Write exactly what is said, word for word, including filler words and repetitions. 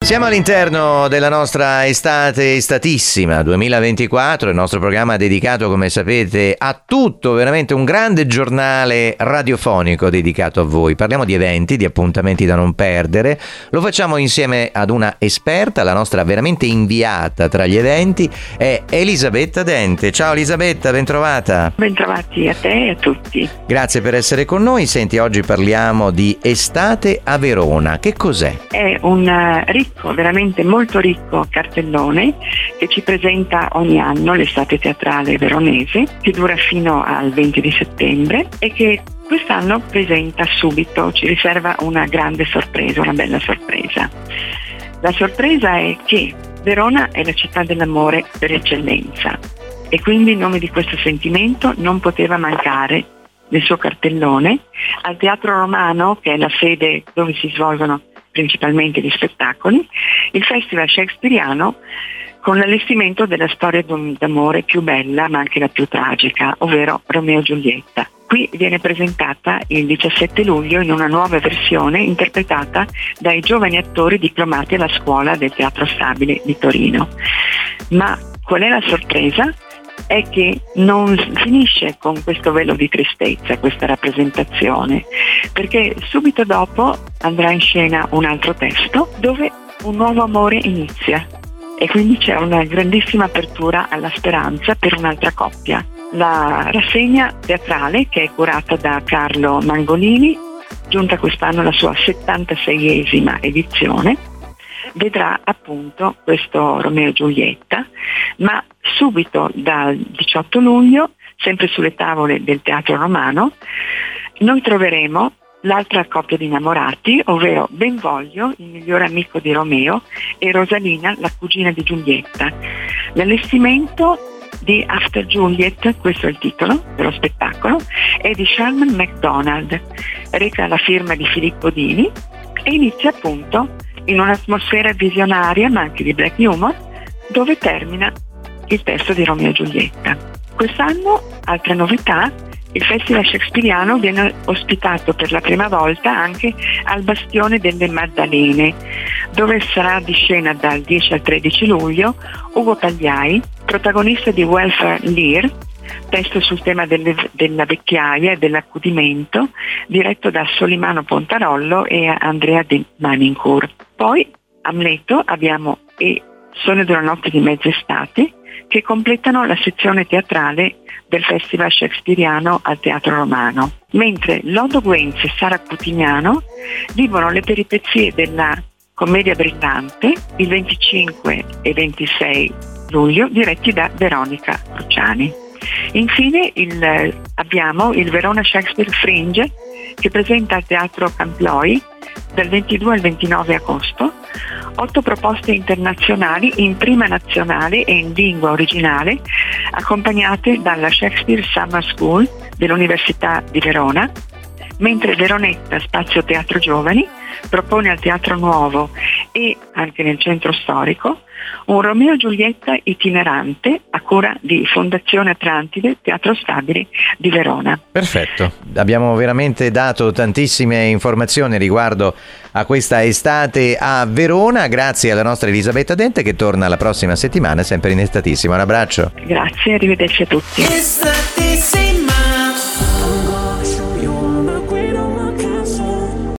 Siamo all'interno della nostra estate estatissima duemilaventiquattro, il nostro programma dedicato, come sapete, a tutto, veramente un grande giornale radiofonico dedicato a voi. Parliamo di eventi, di appuntamenti da non perdere, lo facciamo insieme ad una esperta, la nostra veramente inviata tra gli eventi è Elisabetta Dente. Ciao Elisabetta, bentrovata. Bentrovati a te e a tutti. Grazie per essere con noi. Senti, oggi parliamo di Estate a Verona. Che cos'è? È un ricco, veramente molto ricco cartellone che ci presenta ogni anno l'estate teatrale veronese, che dura fino al venti di settembre e che quest'anno presenta subito, ci riserva una grande sorpresa, una bella sorpresa. La sorpresa è che Verona è la città dell'amore per eccellenza e quindi in nome di questo sentimento non poteva mancare nel suo cartellone al Teatro Romano, che è la sede dove si svolgono principalmente gli spettacoli, il Festival Shakespeariano con l'allestimento della storia d'amore più bella ma anche la più tragica, ovvero Romeo e Giulietta. Qui viene presentata il diciassette luglio in una nuova versione interpretata dai giovani attori diplomati alla scuola del Teatro Stabile di Torino. Ma qual è la sorpresa? È che non finisce con questo velo di tristezza questa rappresentazione, perché subito dopo andrà in scena un altro testo dove un nuovo amore inizia e quindi c'è una grandissima apertura alla speranza per un'altra coppia. La rassegna teatrale, che è curata da Carlo Mangolini, giunta quest'anno alla sua settantaseiesima edizione, vedrà appunto questo Romeo e Giulietta, ma subito dal diciotto luglio, sempre sulle tavole del Teatro Romano, noi troveremo l'altra coppia di innamorati, ovvero Benvolio, il migliore amico di Romeo, e Rosalina, la cugina di Giulietta. L'allestimento di After Juliet, questo è il titolo dello spettacolo, è di Sherman MacDonald, reca la firma di Filippo Dini e inizia appunto in un'atmosfera visionaria ma anche di black humor, dove termina il testo di Romeo e Giulietta. Quest'anno, altra novità, il Festival Shakespeariano viene ospitato per la prima volta anche al Bastione delle Maddalene, dove sarà di scena dal dieci al tredici luglio Ugo Pagliai, protagonista di Welfare Lear, testo sul tema delle, della vecchiaia e dell'accudimento, diretto da Solimano Pontarollo e Andrea De Manincourt. Poi Amleto abbiamo e Sogno di una notte di mezz'estate, che completano la sezione teatrale del Festival Shakespeariano al Teatro Romano, mentre Lodo Guenz e Sara Cutignano vivono le peripezie della Commedia Brillante il venticinque e ventisei luglio, diretti da Veronica Cruciani. Infine il, abbiamo il Verona Shakespeare Fringe, che presenta al Teatro Camploi dal ventidue al ventinove agosto otto proposte internazionali in prima nazionale e in lingua originale, accompagnate dalla Shakespeare Summer School dell'Università di Verona, mentre Veronetta Spazio Teatro Giovani propone al Teatro Nuovo e anche nel centro storico un Romeo e Giulietta itinerante a cura di Fondazione Atlantide Teatro Stabile di Verona. Perfetto, abbiamo veramente dato tantissime informazioni riguardo a questa estate a Verona, grazie alla nostra Elisabetta Dente, che torna la prossima settimana sempre in Estatissima. Un abbraccio. Grazie, arrivederci a tutti.